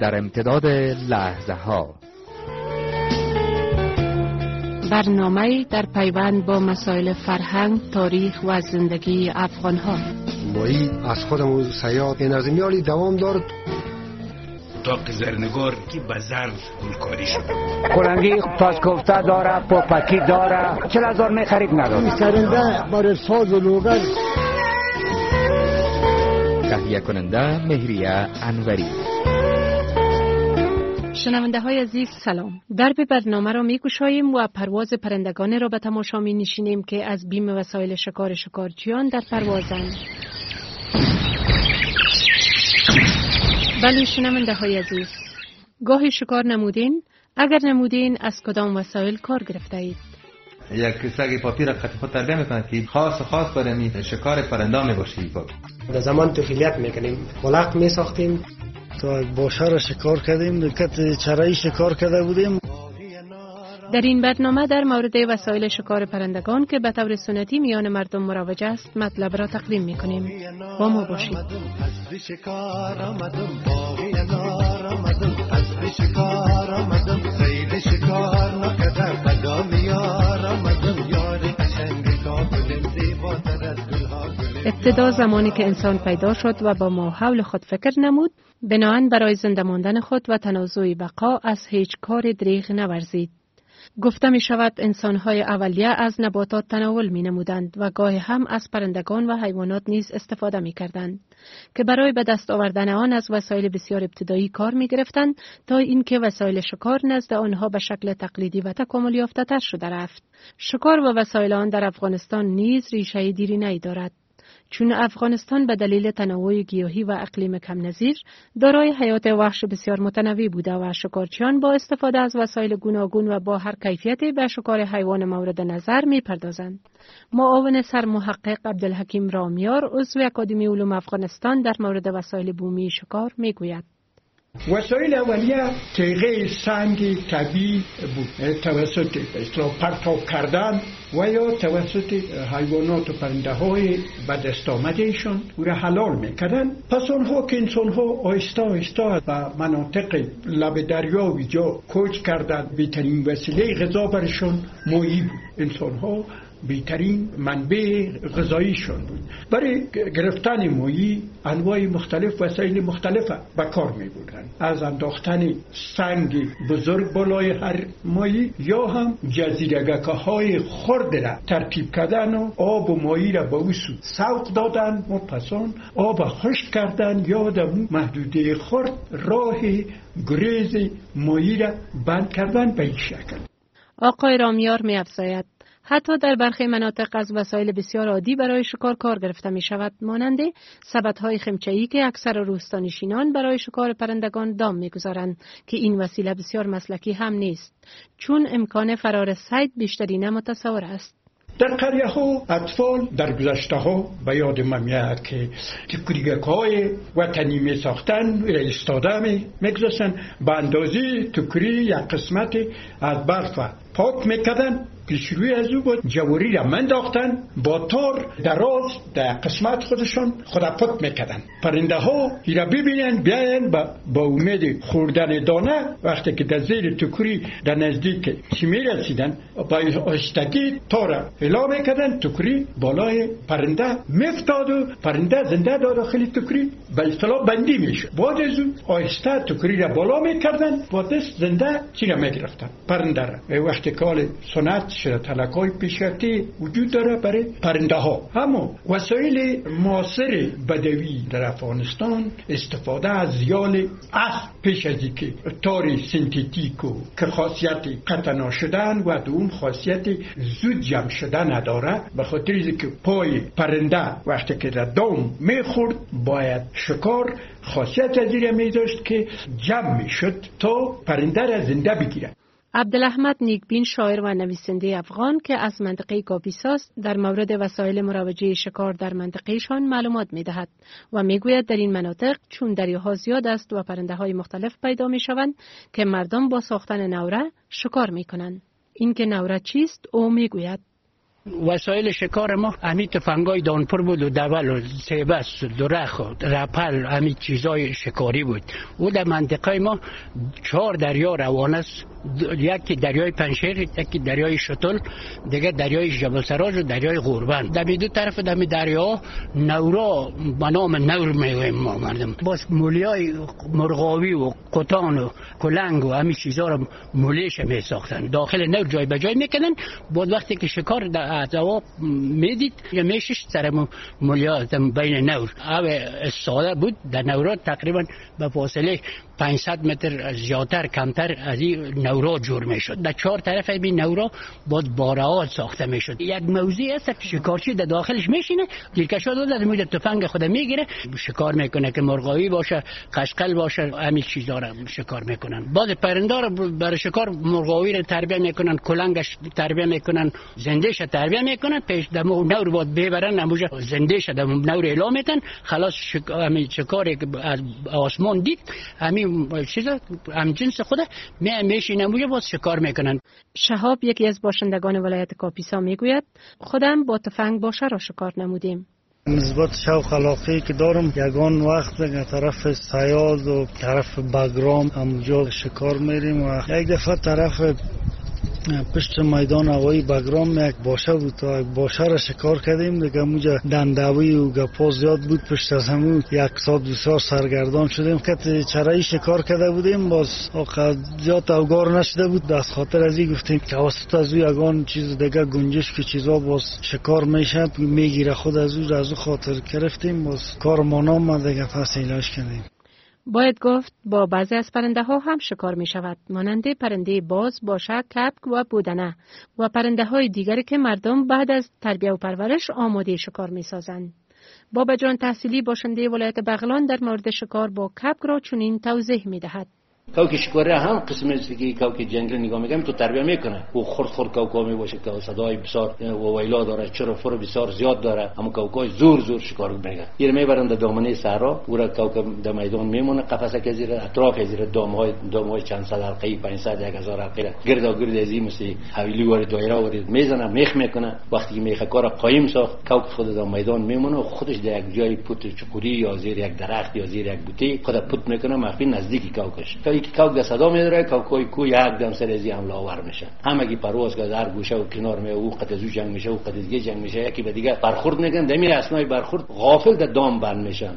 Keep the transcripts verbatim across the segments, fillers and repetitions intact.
در امتداد لحظه ها، برنامه در پیوند با مسائل فرهنگ، تاریخ و زندگی افغان ها. مایی از خودمون سیاد نظمیالی دوام دارد. تاق زرنگار که به ظرف گلکاری شد. کلنگی تاج داره، پاپکی داره، چل هزار می خرید نداره. سرنده بار ساز و لوگر. تهیه کننده مهریه انوری. شنونده های عزیز سلام. درب برنامه را می گشاییم و پرواز پرندگان را به تماشا می نشینیم که از بیم وسایل شکار شکارچیان در پروازند. بله شنونده های عزیز، گاهی شکار نمودین؟ اگر نمودین از کدام وسایل کار گرفته اید؟ یک سگ پاپی را خط خود تربیه میکنند که خاص و خاص برای می شکار پرنده می باشی. در زمان طفولیت میکنیم، ملق می ساختیم تا باشه را شکار کردیم، دکت چرایی شکار کرده بودیم. در این برنامه در مورد وسایل شکار پرندگان که به طور سنتی میان مردم مروج است مطلب را تقدیم میکنیم. با ما باشید. ابتدا زمانی که انسان پیدا شد و با ما حول خود فکر نمود، بناهن برای زنده ماندن خود و تنازع بقا از هیچ کار دریغ نورزید. گفته می شود انسان‌های اولیه از نباتات تناول می نمودند و گاهی هم از پرندگان و حیوانات نیز استفاده می کردند که برای به دست آوردن آن از وسایل بسیار ابتدایی کار می گرفتند تا اینکه وسایل شکار نزد آنها به شکل تقلیدی و تکامل یافته تر شده رفت. شکار و وسایل آن در افغانستان نیز ریشه دیرینه‌ای دارد، چون افغانستان به دلیل تنوع گیاهی و اقلیم کم نظیر دارای حیات وحش بسیار متنوع بوده و شکارچیان با استفاده از وسایل گوناگون و با هر کیفیتی به شکار حیوان مورد نظر می پردازند. معاون سرمحقق عبدالحکیم رامیار عضو اکادمی علوم افغانستان در مورد وسایل بومی شکار می گوید: وسایل اولیه تیغه سنگ طبیعی بود، توسط اصطلاح پرتاب کردن و یا توسط حیوانات و پرنده های به دست آمده ایشان او را حلال میکردن. پس آنها که انسان ها آهسته آهسته به مناطق لب دریا و جا کوچ کردند، بهترین وسیله غذا برشان ماهی بود. انسان ها بهترین منبع غذاییشان بود. برای گرفتن ماهی انواع مختلف وسایل مختلف به کار می بردن، از انداختن سنگ بزرگ بالای هر ماهی یا هم جزیرگکه های خرد را ترتیب کردن و آب و ماهی را به او سو سوق دادن و پسان آب خشک کردن یا در محدوده خرد راه گریز ماهی را بند کردن به این شکل. آقای رامیار می افزاید حتی در برخی مناطق از وسایل بسیار عادی برای شکار کار گرفته می شود، مانند سبدهای خمچه‌ای که اکثر روستانشینان برای شکار پرندگان دام می گذارند که این وسیله بسیار مسلکی هم نیست، چون امکان فرار صید بیشترینه متصور است. در قریه ها اطفال در گذشته ها به یاد من میاد که تکریگک های وطنی می ساختن و ایستاده می میگذاشتن، به اندازه تکری یک قسمت از برف پاک میکردن، پیش روی از او بود جواری را منداختن، با تار دراز در قسمت خودشان خود پت میکردن. پرنده ها ایرا ببینن بیاین با, با امید خوردن دانه، وقتی که در زیر تکری در نزدیک چی میرسیدن با آهستگی تار الا میکردن، تکری بالای پرنده میفتاد و پرنده زنده در داخل تکری به اصطلاح بندی میشد. بعد از اون آهسته تکری را بالا میکردن، با دست زنده چی را میگرفتن پرنده را. وقتی که سنت شده تلکای پیشرفته وجود داره برای پرنده ها. اما وسایل معاصر بدوی در افغانستان استفاده از یال اسب پیش از اینکه تار سنتتیک و که خاصیت قطع نشدن و اون خاصیت زود جمع شدن نداره، به خاطر اینکه پای پرنده وقتی که در دام میخورد باید شکار خاصیت از این میداشت که جمع میشد تا پرنده را زنده بگیره. عبدالاحمد نیکبین شاعر و نویسنده افغان که از منطقه کاپیسا است در مورد وسایل مروجه شکار در منطقهشان معلومات می‌دهد و میگوید در این مناطق چون دریاها زیاد است و پرنده‌های مختلف پیدا می‌شوند که مردم با ساختن نوره شکار می‌کنند. این که نوره چیست او میگوید: وسایل شکار ما همین تفنگای دانپور بود و دول و سیبس و درخت و رپل، همین چیزای شکاری بود. او در منطقه ما چهار دریا روان است، یکی دریای پنشیر، یکی دریای شتل، دیگه دریای جبل سراج و دریای قربان. در دو طرف در دریا نورا به نام نور میگویم ما مردم. باز مولیای مرغاوی و قطان و کلنگ و همین چیزا رو مولیش می ساختن، داخل نور جای به جای میکنن. بعد وقتی که شکار در جواب میدید یا میشش سر مولیا بین نور او استاده بود. در نورا تقریبا به فاصله پانصد متر زیادتر کمتر از این نورا جور میشد. در چهار طرف این نورا باز باره‌ها ساخته میشد. یک موضوع است که شکارچی در داخلش میشینه، دلکشا داد از میده تفنگ خود میگیره شکار میکنه، که مرغاوی باشه، قشقل باشه، همین چیزا رو شکار میکنن. بعد پرنده رو برای شکار مرغاوی رو تربیت میکنن، کلنگش تربیت میکنن، زندهش تربیت میکنن، پیش در نور بعد ببرن اموجه زندهش در نور اعلام میتن. خلاص شک... همین شکاری که از آسمان دید همین چیزا هم جنس خوده می میشینه موجه باز شکار میکنن. شهاب یکی از باشندگان ولایت کاپیسا میگوید خودم با تفنگ باشه را شکار نمودیم. نسبت شوق علاقه‌ای که دارم، یگان وقت در طرف سیاد و طرف بگرام همونجا شکار میریم و یک دفعه طرف پشت میدان هوایی بگرام یک باشه بود، تا یک باشه را شکار کردیم دیگه. موجه دندوی و گپا زیاد بود، پشت از همون یک ساعت بسیار سرگردان شدیم که چرایی شکار کرده بودیم. باز آقا زیاد اوگار نشده بود، دست خاطر از این گفتیم که واسط از او یگان چیز دیگه گنجش که چیزا باز شکار میشه میگیره خود از او، از او خاطر گرفتیم. باز کار ما نام دیگه پس ایلاش کردیم. باید گفت با بعضی از پرنده ها هم شکار می شود، مانند پرنده باز، باشه، کبک و بودنه و پرنده های دیگری که مردم بعد از تربیت و پرورش آماده شکار می سازند. بابا جان تحصیلی باشنده ولایت بغلان در مورد شکار با کبک را چنین توضیح می دهد. کوک شکاری هم قسم است که کوک جنگل نگاه میگم تو تربیت میکنه و خرد خرد کوکا می باشه که صدای بسیار و ویلا داره، چرا فر بسیار زیاد داره، اما کوکای زور زور شکار میکنه. یه میبرن در دامنه صحرا، اون کوک در میدان میمونه، قفسه که زیر اطراف زیر دامهای دامهای چند صد حلقه‌ای پانصد یک هزار حلقه گرد گرد از این مثل حویلی وارد دایره وارد میزنه، میخ میکنه. وقتی میخ کار قایم ساخت، کوک خود در میدان میمونه و خودش در یک جای پوت چکوری یا زیر یک درخت یا زیر یک بوته خود پوت میکنه، مخفی نزدیک کوکش. یک کوک در صدا میداره، کوکای کو یک دم سر از حمله آور میشن. همگی پرواز که در گوشه و کنار می او قد از جنگ میشه و قد از جنگ میشه، یکی به دیگه برخورد میکنن. در میره اسنای برخورد غافل در دام بند میشن.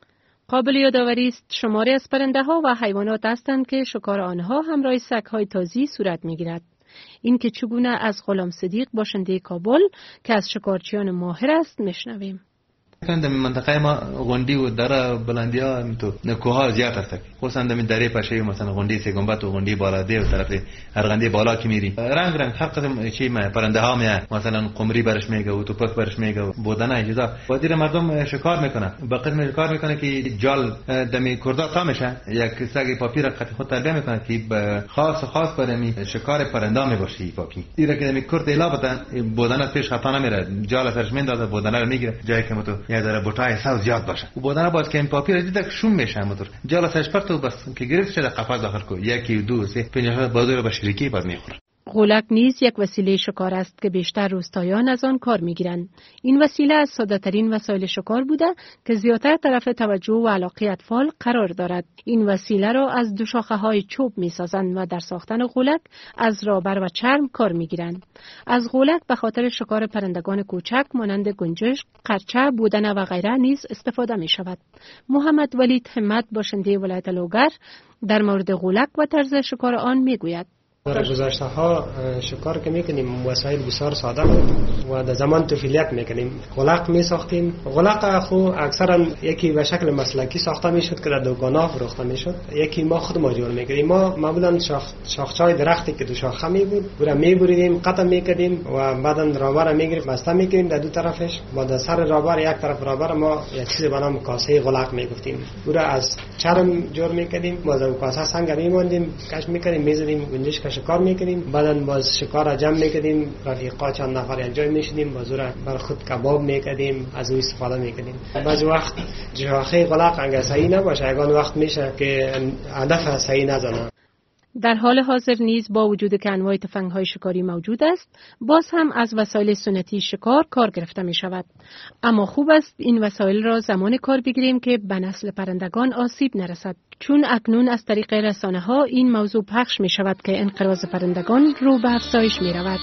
قابل یادآوری است شماری از پرنده ها و حیوانات هستند که شکار آنها همراه سگ های تازی صورت میگیرد. این که چگونه از غلام صدیق باشنده کابل که از شکارچیان ماهر است میشنویم. در منطقه ما غونډي و دره بلندیا تو کوها زیات است، خصوصا در دره پشه مثلا غونډي سگنبت و غونډي بالاده و طرف ارغندی بالا که میری رنگ رنگ هر قسم چی ما پرنده ها میاد، مثلا قمری برش میگه و توپک برش میگه، بودنه اجازه وادیر مردم شکار میکنه. با قسم شکار میکنه که جال دمی کردا تا میشه، یک سگ پاپی را قطع خود تربیت میکنه که خاص خاص برای شکار پرنده می باشه. پاپی دیره که دمی کرد الا بدن بودنه پیش خطا نمیره، جال سرش میندازه بودنه رو میگیره جایی که متو یا داره بوتای ساز زیاد باشه و بودنه باز که این پاپی رو دیده شوم میشه موتور جالا سرش پرت و بس که گرفت شده قفس داخل کو یکی دو سه پنجاه بازو رو به شریکی باز میخوره. غولک نیز یک وسیله شکار است که بیشتر روستاییان از آن کار میگیرند. این وسیله از ساده‌ترین وسایل شکار بوده که زیادتر طرف توجه و علاقه اطفال قرار دارد. این وسیله را از دو شاخه های چوب میسازند و در ساختن غولک از رابر و چرم کار میگیرند. از غولک به خاطر شکار پرندگان کوچک مانند گنجشک، قرچه، بودنه و غیره نیز استفاده می شود. محمد ولید همت باشنده ولایت لوگر در مورد غولک و طرز شکار آن میگوید. در گذشته ها شکار که میکنیم وسایل بسیار ساده بود و در زمان طفولیت میکنیم. غلق میساختیم. غلق خو اکثرا یکی به شکل مسلکی ساخته میشد که در دکان‌ها فروخته میشد، یکی ما خود ما جور میکردیم. ما معمولا شاخ شاخچای درختی که دو شاخه می بود برا میبریدیم، قطع میکردیم و بعدا رابر را میگرفت بسته میکردیم در دو طرفش. با در سر رابر یک طرف رابر ما یک چیز به نام کاسه غلق میگفتیم، برا از چرم جور میکردیم. ما در کاسه سنگ میموندیم، کش میکردیم، میزدیم گنجشک شکار میکنیم. بعدن باز شکار را جمع میکردیم، رفیقا چند نفر یک جای میشدیم، باز را بر خود کباب میکردیم، از او استفاده میکردیم. بعضی وقت شاخه غلق اگه صحیح نباشه یگان وقت میشه که هدف صحیح نزنه. در حال حاضر نیز با وجود که انواع تفنگ‌های شکاری موجود است، باز هم از وسایل سنتی شکار کار گرفته می شود. اما خوب است این وسایل را زمان کار بگیریم که به نسل پرندگان آسیب نرسد، چون اکنون از طریق رسانه‌ها این موضوع پخش می شود که انقراض پرندگان رو به افزایش می رود.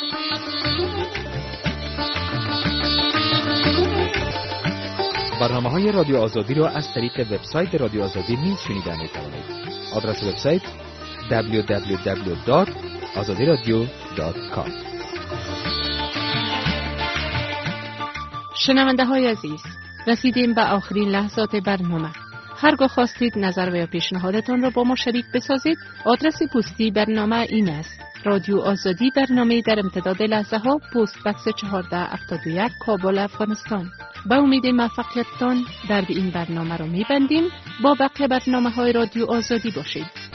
برنامه‌های رادیو آزادی را از طریق وبسایت رادیو آزادی نیز شنیده می‌توانید. آدرس وبسایت دبلیو دبلیو دبلیو دات آزادی رادیو دات کام. شنونده های عزیز، رسیدیم به آخرین لحظات برنامه. هرگاه خواستید نظر و یا پیشنهادتان را با ما شریک بسازید، آدرس پستی برنامه این است: رادیو آزادی، برنامه در امتداد لحظه ها، پست بکس چهارده هفتاد و یک، کابل، افغانستان. با امید موفقیتتان در این برنامه را می‌بندیم. با بقیه برنامه های رادیو آزادی باشید.